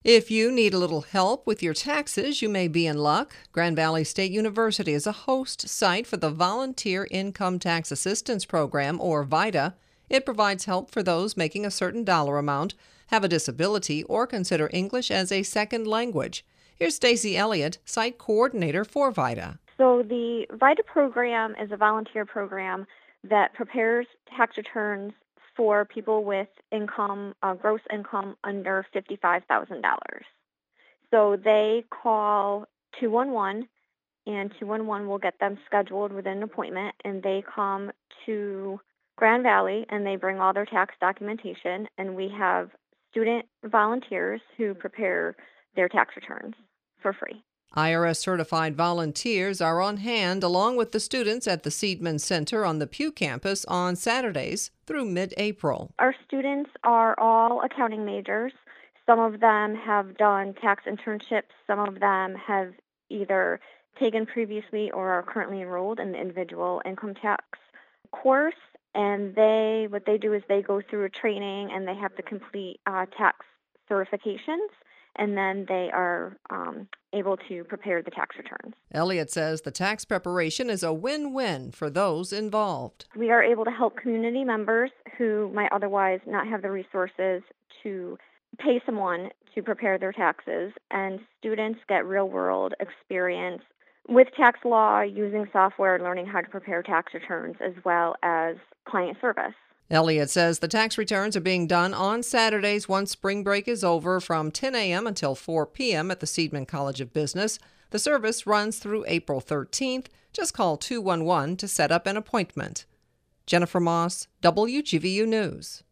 If you need a little help with your taxes, you may be in luck. Grand Valley State University is a host site for the Volunteer Income Tax Assistance Program, or VITA. It provides help for those making a certain dollar amount, have a disability, or consider English as a second language. Here's Stacy Elliott, site coordinator for VITA. So the VITA program is a volunteer program that prepares tax returns for people with income, gross income under $55,000. So they call 211, and 211 will get them scheduled with an appointment, and they come to Grand Valley and they bring all their tax documentation, and we have student volunteers who prepare their tax returns for free. IRS certified volunteers are on hand along with the students at the Seidman Center on the Pew campus on Saturdays through mid-April. Our students are all accounting majors. Some of them have done tax internships. Some of them have either taken previously or are currently enrolled in the individual income tax course. And what they do is they go through a training and they have to complete tax certifications, and then they are able to prepare the tax returns. Elliott says the tax preparation is a win-win for those involved. We are able to help community members who might otherwise not have the resources to pay someone to prepare their taxes, and students get real-world experience with tax law, using software, learning how to prepare tax returns, as well as client service. Elliott says the tax returns are being done on Saturdays once spring break is over from 10 a.m. until 4 p.m. at the Seidman College of Business. The service runs through April 13th. Just call 211 to set up an appointment. Jennifer Moss, WGVU News.